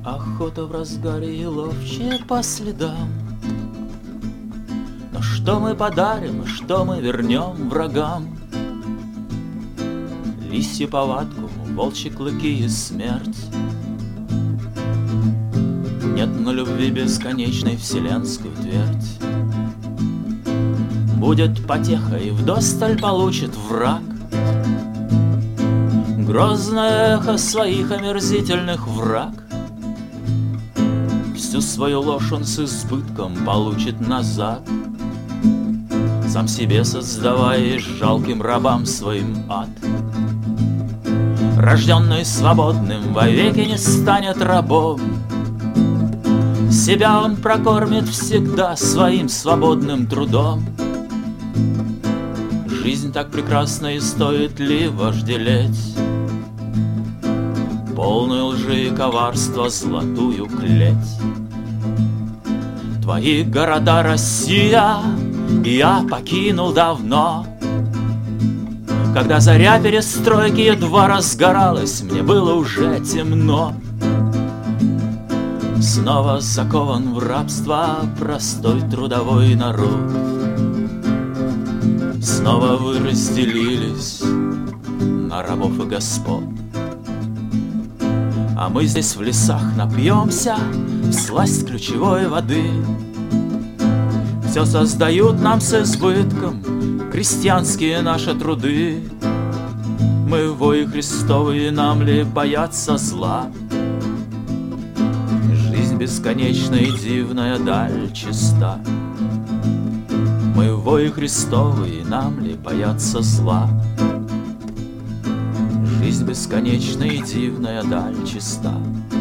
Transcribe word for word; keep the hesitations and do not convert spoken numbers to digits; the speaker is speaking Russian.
Охота в разгаре и ловчие по следам. Но что мы подарим и что мы вернем врагам? Лисью повадку, волчьи клыки и смерть. Нет на любви бесконечной вселенскую твердь. Будет потеха и вдосталь получит враг грозное эхо своих омерзительных враг. Всю свою ложь он с избытком получит назад, сам себе создавая и жалким рабам своим ад. Рожденный свободным вовеки не станет рабом. Себя он прокормит всегда своим свободным трудом. Жизнь так прекрасна, и стоит ли вожделеть полную лжи и коварства золотую клеть? Твои города, Россия, я покинул давно. Когда заря перестройки едва разгоралась, мне было уже темно. Снова закован в рабство простой трудовой народ. Снова вы разделились на рабов и господ. А мы здесь в лесах напьемся всласть ключевой воды. Все создают нам с избытком крестьянские наши труды. Мы вои Христовы, нам ли бояться зла? Жизнь бесконечна и дивная, даль чиста. Мы вои Христовы, нам ли бояться зла? Жизнь бесконечна и дивная, даль чиста.